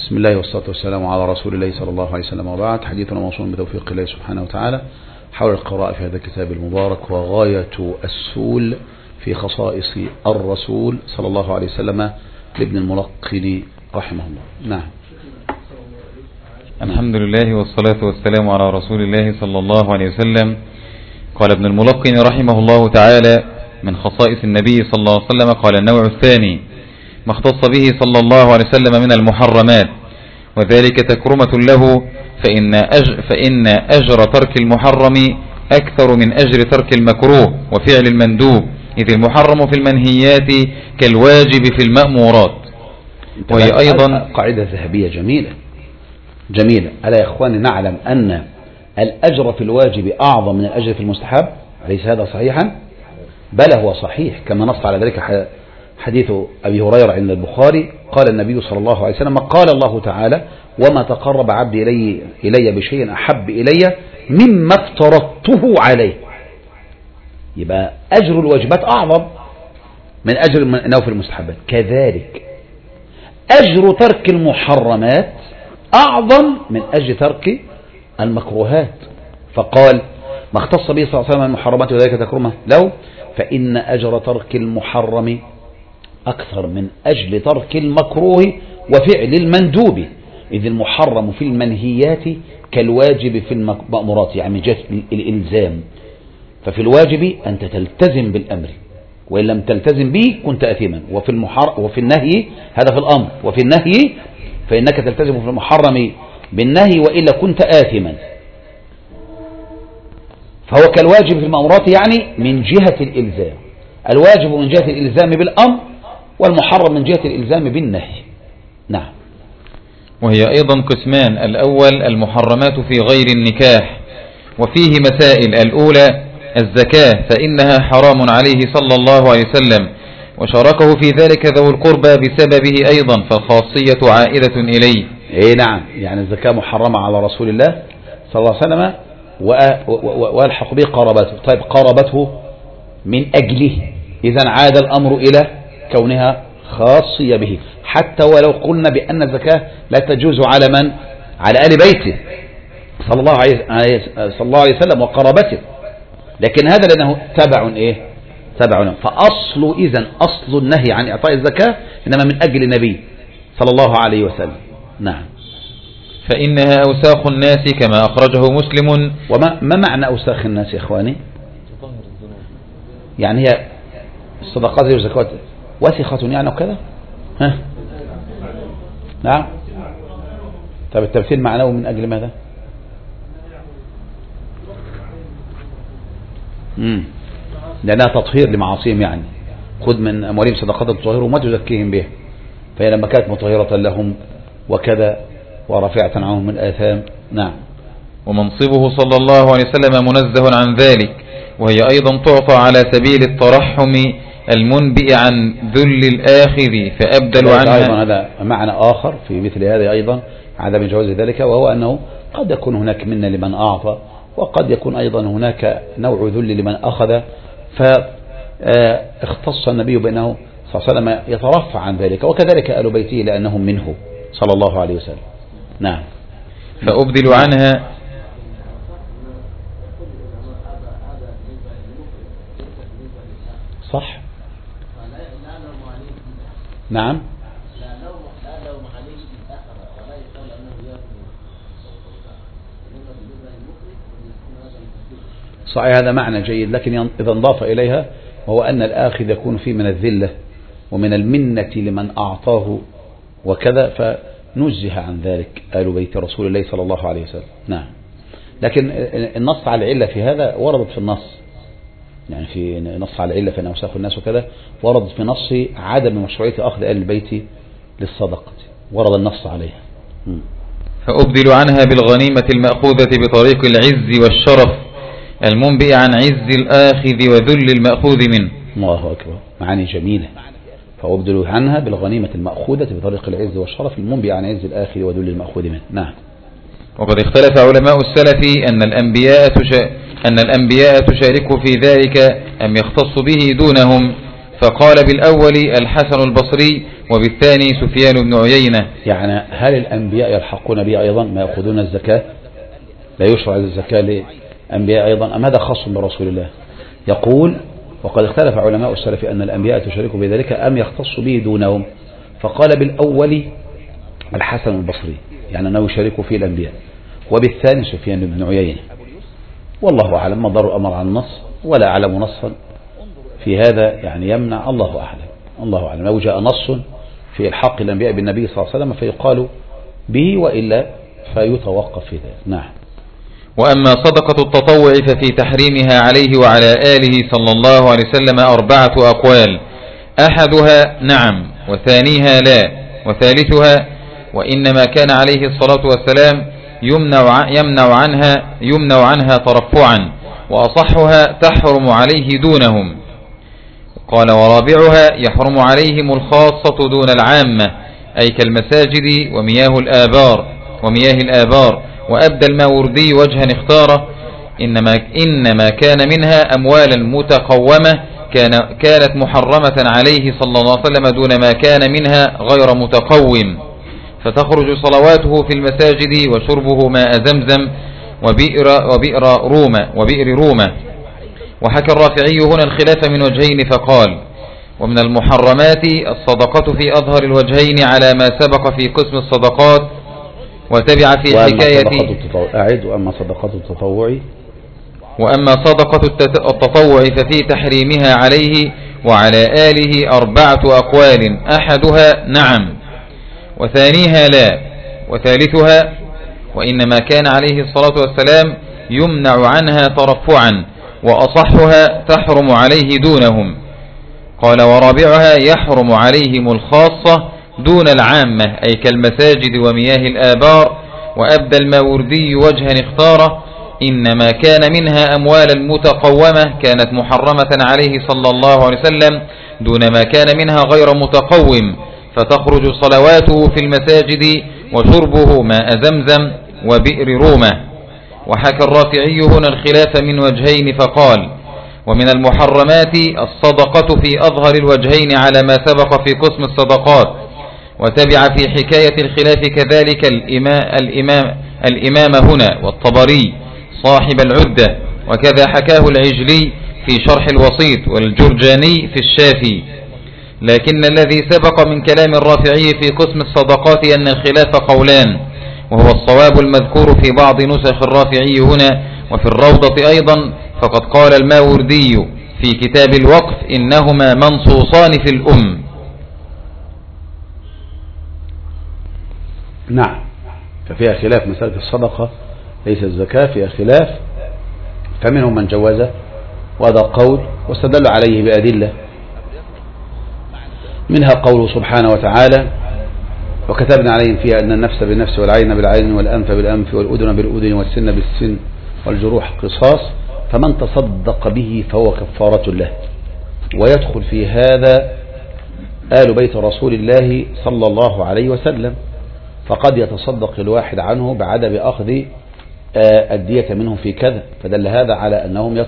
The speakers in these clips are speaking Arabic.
بسم الله والصلاة والسلام على رسول الله صلى الله عليه وسلم، وبعد. حديثنا موصول بتوفيق الله سبحانه وتعالى حول القراءة في هذا الكتاب المبارك، وغاية السول في خصائص الرسول صلى الله عليه وسلم لابن الملقن رحمه الله. نعم. الحمد لله والصلاة والسلام على رسول الله صلى الله عليه وسلم. قال ابن الملقن رحمه الله تعالى: من خصائص النبي صلى الله عليه وسلم، قال: النوع الثاني ما اختص به صلى الله عليه وسلم من المحرمات، وذلك تكرمة له، فإن أجر ترك المحرم أكثر من أجر ترك المكروه وفعل المندوب، إذ المحرم في المنهيات كالواجب في المأمورات. وهي أيضا قاعدة ذهبية جميلة. ألا يا إخواني نعلم أن الأجر في الواجب أعظم من الأجر في المستحب؟ أليس هذا صحيحا؟ بل هو صحيح، كما نص على ذلك حديث أبي هريرة عند البخاري. قال النبي صلى الله عليه وسلم: قال الله تعالى: وما تقرب عبدي إلي بشيء أحب إلي مما افترضته عليه. يبقى أجر الواجبات أعظم من أجر نوافل المستحبات. كذلك أجر ترك المحرمات أعظم من أجر ترك المكروهات. فقال: ما اختص به صلى الله عليه وسلم المحرمات وذلك تكرمه له، فإن أجر ترك المحرم أكثر من أجل ترك المكروه وفعل المندوب، إذ المحرم في المنهيات كالواجب في المأمورات، يعني من جهة الإلزام. ففي الواجب أنت تلتزم بالأمر، وإن لم تلتزم به كنت أثما. وفي النهي، هذا في الأمر، وفي النهي فإنك تلتزم في المحرم بالنهي وإلا كنت آثما. فهو كالواجب في المأمورات، يعني من جهة الإلزام. الواجب من جهة الإلزام بالأمر، والمحرم من جهة الإلزام بالنهي. نعم. وهي أيضا قسمان: الأول المحرمات في غير النكاح، وفيه مسائل. الأولى الزكاة، فإنها حرام عليه صلى الله عليه وسلم، وشاركه في ذلك ذو القربى بسببه أيضا، فالخاصية عائدة إليه. نعم، يعني الزكاة محرمة على رسول الله صلى الله عليه وسلم، والحق به قرابته. طيب قرابته من أجله، إذن عاد الأمر إلى كونها خاصية به، حتى ولو قلنا بأن الزكاة لا تجوز على من؟ على آل بيته صلى الله عليه وسلم وقرابته، لكن هذا لأنه تبع. فأصل إذن أصل النهي عن إعطاء الزكاة إنما من أجل النبي صلى الله عليه وسلم. نعم. فإنها أوساخ الناس كما أخرجه مسلم. وما معنى أوساخ الناس يا إخواني؟ يعني هي الصدقات والزكوات وسخة يعني وكذا؟ ها؟ نعم. طب التمثيل معناه من أجل ماذا؟ لأنها تطهير لمعاصيهم، يعني خذ من أموالهم صدقات تطهرهم وتزكيهم بها، فهي لما كانت مطهرة لهم وكذا ورفعت عنهم من الآثام. نعم. ومنصبه صلى الله عليه وسلم منزه عن ذلك، وهي أيضا تعطى على سبيل الترحم المنبئ عن ذل الآخذ، فأبدل عنها. أيضا هذا معنى آخر في مثل هذا أيضا عدم جواز ذلك، وهو أنه قد يكون هناك منة لمن أعطى، وقد يكون أيضا هناك نوع ذل لمن أخذ، فاختص النبي بأنه صلى الله عليه وسلم يترفع عن ذلك، وكذلك آل بيته لأنهم منه صلى الله عليه وسلم. نعم. فأبدل عنها. صح. نعم. صحيح، هذا معنى جيد، لكن إذا انضاف إليها وهو أن الآخذ يكون فيه من الذلة ومن المنة لمن أعطاه وكذا، فنزه عن ذلك آل بيت رسول الله صلى الله عليه وسلم. نعم. لكن النص على العلة في هذا وردت في النص، يعني في نص على العلة فإن أوساخ الناس وكذا وردت في نص عدم مشروعية أخذ آل البيت للصدقة، ورد النص عليها. فأبدل عنها بالغنيمة المأخوذة بطريق العز والشرف المنبئ عن عز الآخذ وذل المأخوذ منه. الله أكبر، معاني جميلة. فأبدل عنها بالغنيمة المأخوذة بطريق العز والشرف المنبئ عن عز الآخذ وذل المأخوذ منه. نعم. وقد اختلف علماء السلف أن الأنبياء تشارك في ذلك أم يختص به دونهم، فقال بالأول الحسن البصري وبالثاني سفيان بن عيينة. يعني هل الأنبياء يلحقون به أيضا ما يأخذون الزكاة؟ لا يشرع الزكاة للأنبياء أيضا أم هذا خاص برسول الله؟ يقول وقد اختلف علماء السلف أن الأنبياء تشارك بذلك أم يختص به دونهم، فقال بالأول الحسن البصري يعني أنه يشارك فيه الأنبياء، وبالثاني سفيان بن عيينة. والله أعلم، ما ضر الأمر عن النص ولا أعلم نصا في هذا يعني يمنع، الله أعلم. الله أعلم، لو جاء نص في الحق الأنبياء بالنبي صلى الله عليه وسلم فيقال به، وإلا فيتوقف في ذلك. نعم. وأما صدقة التطوع ففي تحريمها عليه وعلى آله صلى الله عليه وسلم 4 أقوال، أحدها نعم، وثانيها لا، وثالثها وإنما كان عليه الصلاة والسلام يمنع عنها ترفعا، وأصحها تحرم عليه دونهم. قال ورابعها يحرم عليهم الخاصة دون العامة، أي كالمساجد ومياه الآبار وأبدى الماوردي وجها اختاره، إنما كان منها أموالا متقومة كانت محرمة عليه صلى الله عليه وسلم دون ما كان منها غير متقوم، فتخرج صلواته في المساجد وشربه ماء زمزم وبئر رومة. وحكى الرافعي هنا الخلاف من وجهين فقال ومن المحرمات الصدقة في أظهر الوجهين على ما سبق في قسم الصدقات، وتبع في حكاية وأما صدقة التطوع ففي تحريمها عليه وعلى آله 4 أقوال، أحدها نعم، وثانيها لا، وثالثها وإنما كان عليه الصلاة والسلام يمنع عنها ترفعا، وأصحها تحرم عليه دونهم. قال ورابعها يحرم عليهم الخاصة دون العامة، أي كالمساجد ومياه الآبار وأبدى الماوردي وجها اختاره، إنما كان منها أموالا متقومة كانت محرمة عليه صلى الله عليه وسلم دون ما كان منها غير متقوم، فتخرج صلواته في المساجد وشربه ماء زمزم وبئر رومة. وحكى الرافعي هنا الخلاف من وجهين فقال ومن المحرمات الصدقة في أظهر الوجهين على ما سبق في قسم الصدقات، وتبع في حكاية الخلاف كذلك الإمام هنا والطبري صاحب العدة، وكذا حكاه العجلي في شرح الوسيط والجرجاني في الشافي. لكن الذي سبق من كلام الرافعي في قسم الصدقات أن الخلاف قولان، وهو الصواب المذكور في بعض نسخ الرافعي هنا وفي الروضة أيضا، فقد قال الماوردي في كتاب الوقف إنهما منصوصان في الأم. نعم، ففيها خلاف مسألة الصدقة ليس الزكاة، فيها خلاف، فمنهم من جوزه وهذا قول واستدل عليه بأدلة، منها قوله سبحانه وتعالى وكتبنا عليهم فيها أن النفس بالنفس والعين بالعين والأنف بالأنف والأذن بالأذن والسن بالسن والجروح قصاص، فمن تصدق به فهو كفارة له. ويدخل في هذا آل بيت رسول الله صلى الله عليه وسلم، فقد يتصدق الواحد عنه بعدم أخذ الدية منهم في كذا، فدل هذا على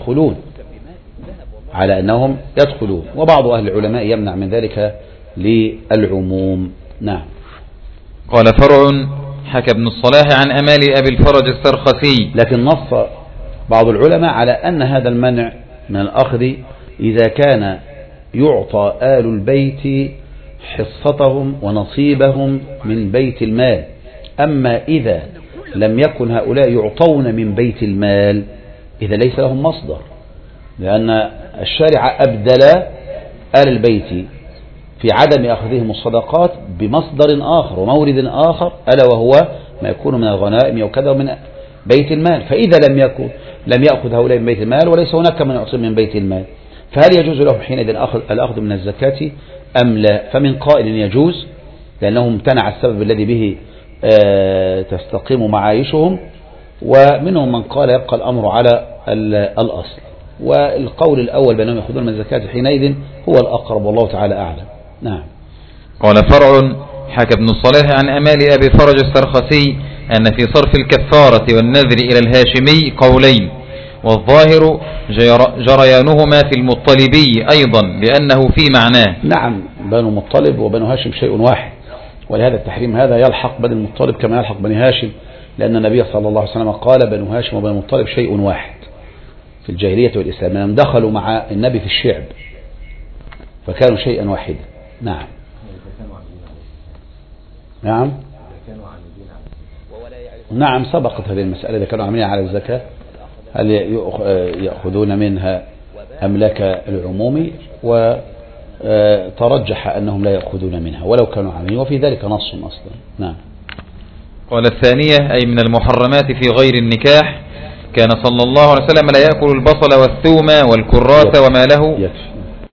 أنهم يدخلون، وبعض أهل العلماء يمنع من ذلك للعموم. نعم. قال فرع حكى ابن الصلاح عن أمال أبي الفرج السرخسي، لكن نص بعض العلماء على أن هذا المنع من الأخذ إذا كان يعطى آل البيت حصتهم ونصيبهم من بيت المال، أما إذا لم يكن هؤلاء يعطون من بيت المال إذا ليس لهم مصدر، لأن الشارع أبدل آل البيت في عدم أخذهم الصدقات بمصدر آخر ومورد آخر، ألا وهو ما يكون من الغنائم وكذا من بيت المال. فإذا لم يأخذ هؤلاء من بيت المال وليس هناك من يعطي من بيت المال، فهل يجوز لهم حينئذ الأخذ من الزكاة أم لا؟ فمن قائل يجوز لأنه امتنع السبب الذي به تستقيم معايشهم، ومنهم من قال يبقى الأمر على الأصل، والقول الأول بأنهم يأخذون من الزكاة حينئذ هو الأقرب والله تعالى أعلم. نعم. قال فرع حكى ابن الصلاح عن أمال أبي فرج السرخسي أن في صرف الكفارة والنذر إلى الهاشمي قولين، والظاهر جريانهما في المطلبي أيضا لأنه في معناه. نعم، بنو مطلب وبنو هاشم شيء واحد، ولهذا التحريم هذا يلحق بني المطلب كما يلحق بني هاشم، لأن النبي صلى الله عليه وسلم قال بنو هاشم وبنو المطلب شيء واحد في الجاهلية والإسلام، لأنهم دخلوا مع النبي في الشعب فكانوا شيئا واحدا. نعم نعم نعم، سبقت هذه المسألة. إذا كانوا عاملين على الزكاة هل يأخذون منها أملاك العموم، وترجح أنهم لا يأخذون منها ولو كانوا عاملين، وفي ذلك نص أصلا. نعم. قال الثانية أي من المحرمات في غير النكاح، كان صلى الله عليه وسلم لا يأكل البصل والثوم والكراث وما له. يكفي.